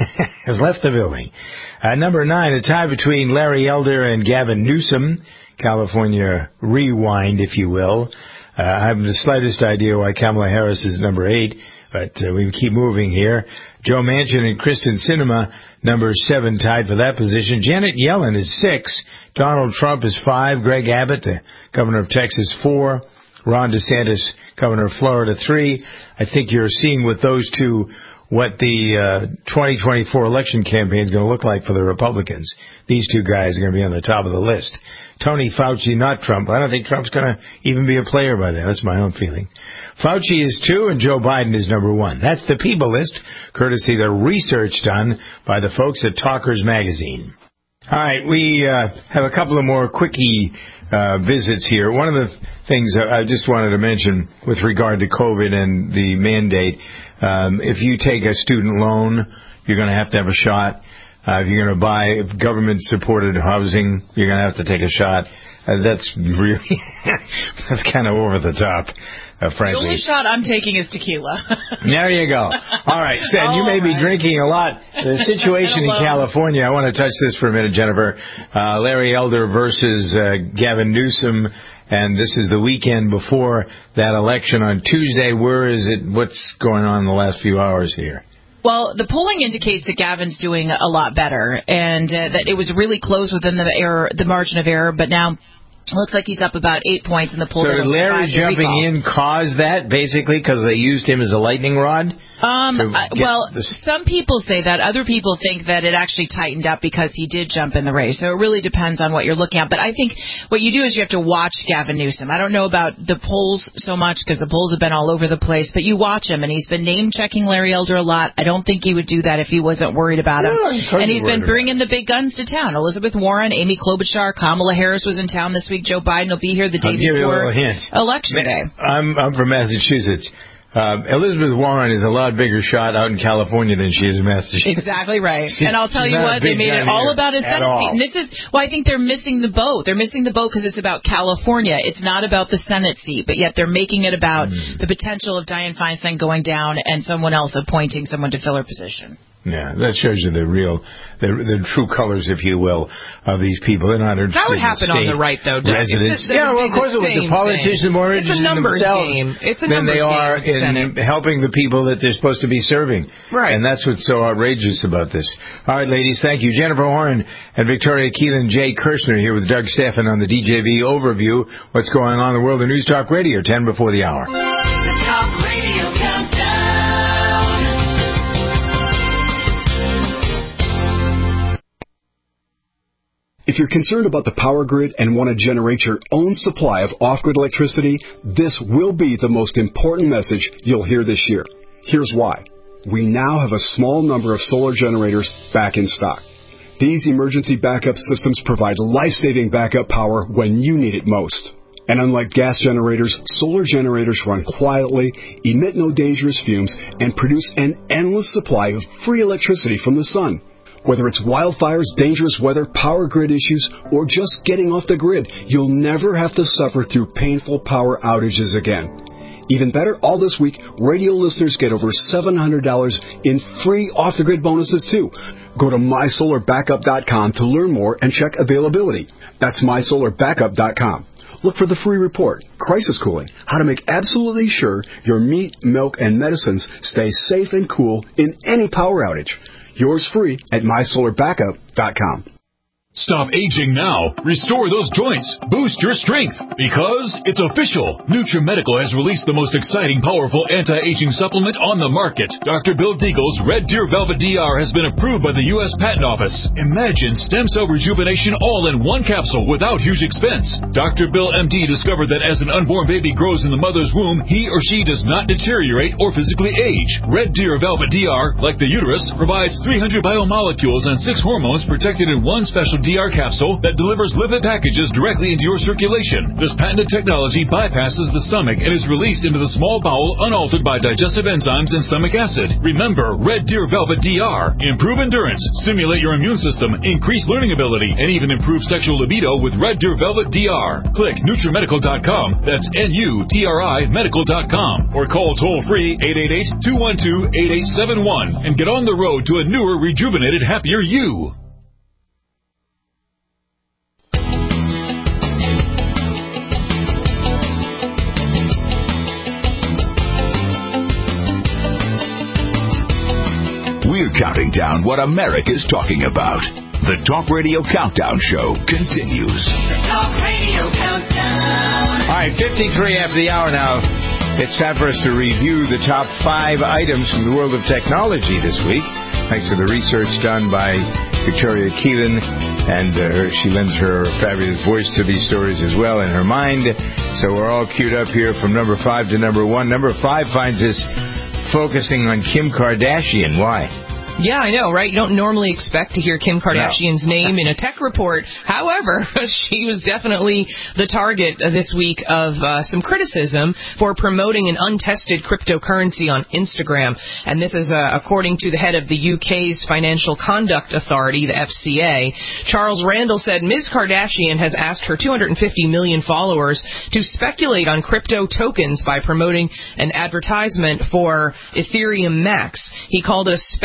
D: has left the building. At number nine, a tie between Larry Elder and Gavin Newsom. California rewind, if you will. Uh, I have the slightest idea why Kamala Harris is number eight, but uh, we keep moving here. Joe Manchin and Kristen Sinema, number seven, tied for that position. Janet Yellen is six. Donald Trump is five. Greg Abbott, the governor of Texas, four. Ron DeSantis, governor of Florida, three. I think you're seeing with those two what the uh, twenty twenty-four election campaign is going to look like for the Republicans. These two guys are going to be on the top of the list. Tony Fauci, not Trump. I don't think Trump's going to even be a player by then. That's my own feeling. Fauci is two, and Joe Biden is number one. That's the People List, courtesy of the research done by the folks at Talkers Magazine. All right, we uh, have a couple of more quickie uh, visits here. One of the things I just wanted to mention with regard to COVID and the mandate, um, if you take a student loan, you're going to have to have a shot. Uh, if you're going to buy government-supported housing, you're going to have to take a shot. Uh, that's really, that's kind of over the top, uh, frankly.
E: The only shot I'm taking is tequila.
D: There you go. All right, so, and you may right. be drinking a lot. The situation in California, I want to touch this for a minute, Jennifer. Uh, Larry Elder versus uh, Gavin Newsom. And this is the weekend before that election on Tuesday. Where is it? What's going on in the last few hours here?
E: Well, the polling indicates that Gavin's doing a lot better, and uh, that it was really close within the error, the margin of error, but now it looks like he's up about eight points in the poll.
D: So did Larry jumping in cause that, basically, because they used him as a lightning rod?
E: Um, I, well, this? some people say that. Other people think that it actually tightened up because he did jump in the race. So it really depends on what you're looking at. But I think what you do is you have to watch Gavin Newsom. I don't know about the polls so much because the polls have been all over the place. But you watch him, and he's been name-checking Larry Elder a lot. I don't think he would do that if he wasn't worried about him.
D: Yeah,
E: and he's been bringing the big guns to town. Elizabeth Warren, Amy Klobuchar, Kamala Harris was in town this week. Joe Biden will be here the day
D: I'll give
E: before
D: you a hint.
E: Election Day.
D: I'm, I'm from Massachusetts. Uh, Elizabeth Warren is a lot bigger shot out in California than she is in Massachusetts.
E: Exactly right.
D: She's,
E: and I'll tell you what, they made it all about his Senate seat. And this is why I think they're missing the boat. They're missing the boat because it's about California. It's not about the Senate seat, but yet they're making it about mm. the potential of Dianne Feinstein going down and someone else appointing someone to fill her position.
D: Yeah, that shows you the real, the, the true colors, if you will, of these people. They're not
F: that would happen on the right, though, Doug.
D: Residents. Yeah, well, of course it would. The politicians are more interested in themselves
F: game. It's a
D: than they are
F: game
D: in helping the people that they're supposed to be serving.
F: Right.
D: And that's what's so outrageous about this. All right, ladies, thank you. Jennifer Horn and Victoria Keelan, Jay Kirshner here with Doug Stephan on the D J V Overview. What's going on in the world of News Talk Radio, ten before the hour.
C: The Talk Radio Countdown.
I: If you're concerned about the power grid and want to generate your own supply of off-grid electricity, this will be the most important message you'll hear this year. Here's why. We now have a small number of solar generators back in stock. These emergency backup systems provide life-saving backup power when you need it most. And unlike gas generators, solar generators run quietly, emit no dangerous fumes, and produce an endless supply of free electricity from the sun. Whether it's wildfires, dangerous weather, power grid issues, or just getting off the grid, you'll never have to suffer through painful power outages again. Even better, all this week, radio listeners get over seven hundred dollars in free off-the-grid bonuses, too. Go to my solar backup dot com to learn more and check availability. That's my solar backup dot com. Look for the free report, Crisis Cooling, how to make absolutely sure your meat, milk, and medicines stay safe and cool in any power outage. Yours free at my solar backup dot com.
V: Stop aging now. Restore those joints. Boost your strength. Because it's official. NutriMedical has released the most exciting, powerful anti-aging supplement on the market. Doctor Bill Deagle's Red Deer Velvet D R has been approved by the U S Patent Office. Imagine stem cell rejuvenation all in one capsule without huge expense. Doctor Bill M D discovered that as an unborn baby grows in the mother's womb, he or she does not deteriorate or physically age. Red Deer Velvet D R, like the uterus, provides three hundred biomolecules and six hormones protected in one special D R capsule that delivers lipid packages directly into your circulation. This patented technology bypasses the stomach and is released into the small bowel unaltered by digestive enzymes and stomach acid. Remember, Red Deer Velvet D R. Improve endurance, stimulate your immune system, increase learning ability, and even improve sexual libido with Red Deer Velvet D R. Click NutriMedical dot com. That's N U T R I medical dot com. Or call toll-free eight eight eight, two one two, eight eight seven one and get on the road to a newer, rejuvenated, happier you.
B: We're counting down what America's talking about. The Talk Radio Countdown Show continues.
C: The Talk Radio Countdown.
D: All right, fifty-three after the hour now. It's time for us to review the top five items from the world of technology this week. Thanks to the research done by Victoria Keelan, and uh, she lends her fabulous voice to these stories as well in her mind. So we're all queued up here from number five to number one. Number five finds us focusing on Kim Kardashian. Why?
F: Yeah, I know, right? You don't normally expect to hear Kim Kardashian's no. name in a tech report. However, she was definitely the target this week of uh, some criticism for promoting an untested cryptocurrency on Instagram. And this is uh, according to the head of the U K's Financial Conduct Authority, the F C A. Charles Randall said Miz Kardashian has asked her two hundred fifty million followers to speculate on crypto tokens by promoting an advertisement for Ethereum Max. He called it a speculative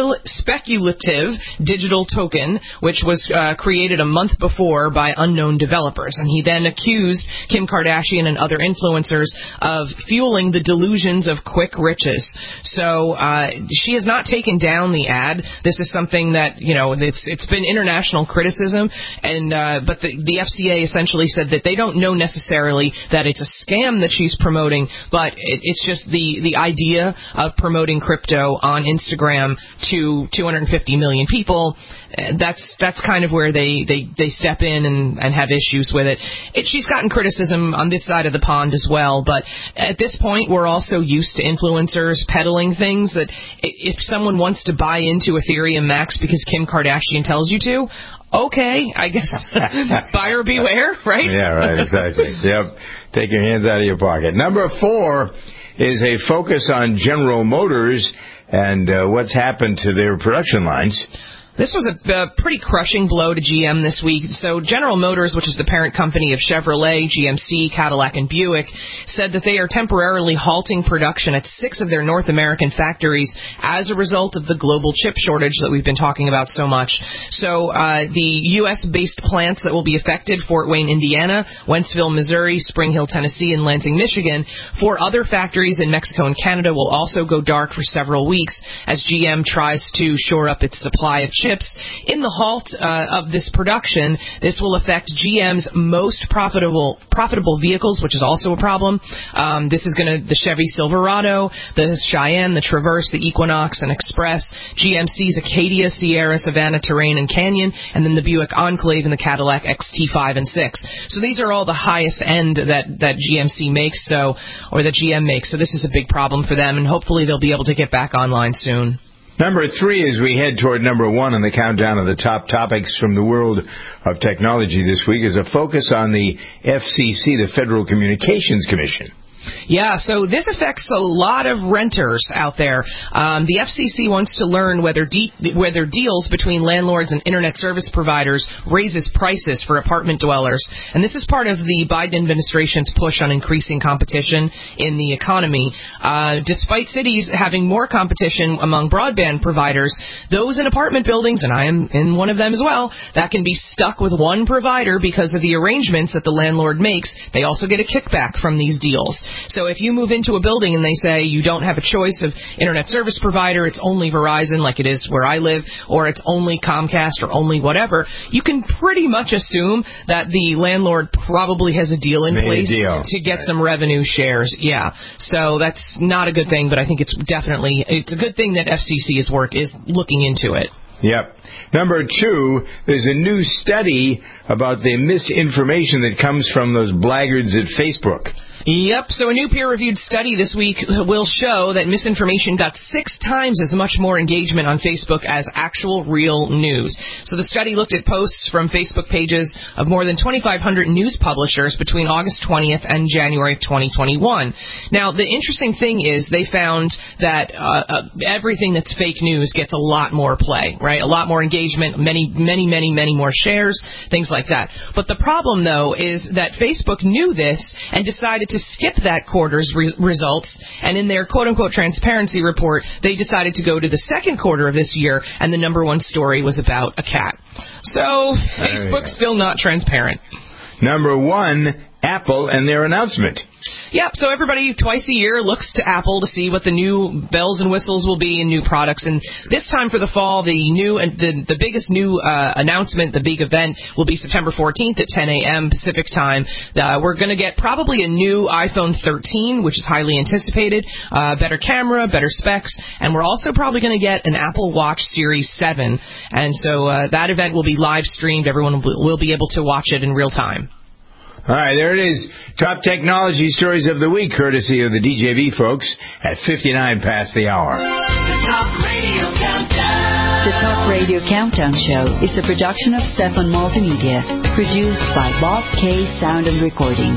F: specul- speculative digital token, which was uh, created a month before by unknown developers. And he then accused Kim Kardashian and other influencers of fueling the delusions of quick riches. So uh, she has not taken down the ad. This is something that, you know, it's it's been international criticism, and uh, but the, the F C A essentially said that they don't know necessarily that it's a scam that she's promoting, but it, it's just the, the idea of promoting crypto on Instagram to two hundred fifty million people. That's that's kind of where they, they, they step in and, and have issues with it. it. She's gotten criticism on this side of the pond as well, but at this point we're also used to influencers peddling things that if someone wants to buy into Ethereum Max because Kim Kardashian tells you to, okay, I guess buyer beware, right?
D: Yeah, right, exactly. Yep. Take your hands out of your pocket. Number four is a focus on General Motors and uh, what's happened to their production lines.
F: This was a, a pretty crushing blow to G M this week. So General Motors, which is the parent company of Chevrolet, G M C, Cadillac, and Buick, said that they are temporarily halting production at six of their North American factories as a result of the global chip shortage that we've been talking about so much. So uh, the U S-based plants that will be affected, Fort Wayne, Indiana, Wentzville, Missouri, Spring Hill, Tennessee, and Lansing, Michigan. Four other factories in Mexico and Canada will also go dark for several weeks as G M tries to shore up its supply of chips. Chips. In the halt uh, of this production, this will affect G M's most profitable profitable vehicles, which is also a problem. Um, this is going to the Chevy Silverado, the Cheyenne, the Traverse, the Equinox, and Express, G M C's Acadia, Sierra, Savannah, Terrain, and Canyon, and then the Buick Enclave and the Cadillac X T five and six. So these are all the highest end that that G M C makes, so or that G M makes. So this is a big problem for them, and hopefully they'll be able to get back online soon.
D: Number three, as we head toward number one on the countdown of the top topics from the world of technology this week, is a focus on the F C C, the Federal Communications Commission.
F: Yeah, so this affects a lot of renters out there. Um, the F C C wants to learn whether de- whether deals between landlords and internet service providers raises prices for apartment dwellers. And this is part of the Biden administration's push on increasing competition in the economy. Uh, despite cities having more competition among broadband providers, those in apartment buildings, and I am in one of them as well, that can be stuck with one provider because of the arrangements that the landlord makes. They also get a kickback from these deals. So if you move into a building and they say you don't have a choice of internet service provider, it's only Verizon like it is where I live, or it's only Comcast or only whatever, you can pretty much assume that the landlord probably has a deal in
D: Made
F: place
D: deal.
F: to get
D: Right.
F: some revenue shares. Yeah. So that's not a good thing, but I think it's definitely, it's a good thing that F C C's work is looking into it.
D: Yep. Number two, there's a new study about the misinformation that comes from those blaggards at Facebook.
F: Yep, so a new peer-reviewed study this week will show that misinformation got six times as much more engagement on Facebook as actual real news. So the study looked at posts from Facebook pages of more than twenty-five hundred news publishers between August twentieth and January of twenty twenty-one. Now, the interesting thing is they found that uh, uh, everything that's fake news gets a lot more play, right? A lot more engagement, many, many, many, many more shares, things like that. But the problem, though, is that Facebook knew this and decided to to skip that quarter's re- results, and in their quote-unquote transparency report, they decided to go to the second quarter of this year, and the number one story was about a cat. So, Facebook's still not transparent.
D: Number one, Apple and their announcement.
F: Yep, so everybody twice a year looks to Apple to see what the new bells and whistles will be in new products. And this time for the fall, the new and the, the biggest new uh, announcement, the big event, will be September fourteenth at ten a.m. Pacific time. Uh, we're going to get probably a new iPhone thirteen, which is highly anticipated, uh, better camera, better specs, and we're also probably going to get an Apple Watch Series seven. And so uh, that event will be live streamed. Everyone will, will be able to watch it in real time.
D: All right, there it is. Top technology stories of the week, courtesy of the D J V folks at fifty-nine past the hour.
C: The Talk Radio Countdown.
J: The Talk Radio Countdown Show is a production of Stefan Multimedia, produced by Bob K Sound and Recording.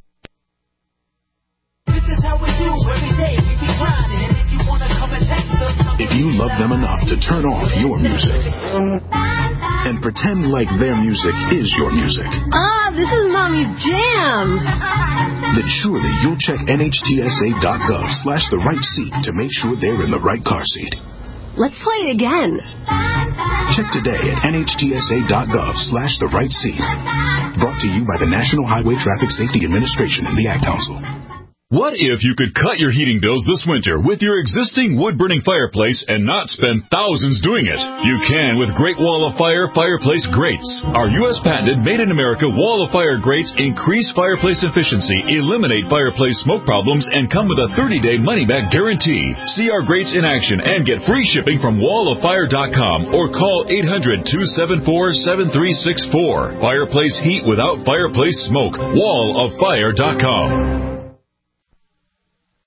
C: This is how we do every day. We be grinding, and if you want to come and text us,
L: if you love them enough to turn off your music and pretend like their music is your music.
W: Ah, this is Mommy's jam.
L: Then surely you'll check N H T S A dot gov slash the right seat to make sure they're in the right car seat.
W: Let's play it again.
L: Check today at nhtsa.gov slash the right seat. Brought to you by the National Highway Traffic Safety Administration and the Ad Council.
V: What if you could cut your heating bills this winter with your existing wood-burning fireplace and not spend thousands doing it? You can with Great Wall of Fire fireplace grates. Our U S patented made-in-America Wall of Fire grates increase fireplace efficiency, eliminate fireplace smoke problems, and come with a thirty-day money-back guarantee. See our grates in action and get free shipping from wall of fire dot com or call eight hundred, two seven four, seven three six four. Fireplace heat without fireplace smoke. wall of fire dot com.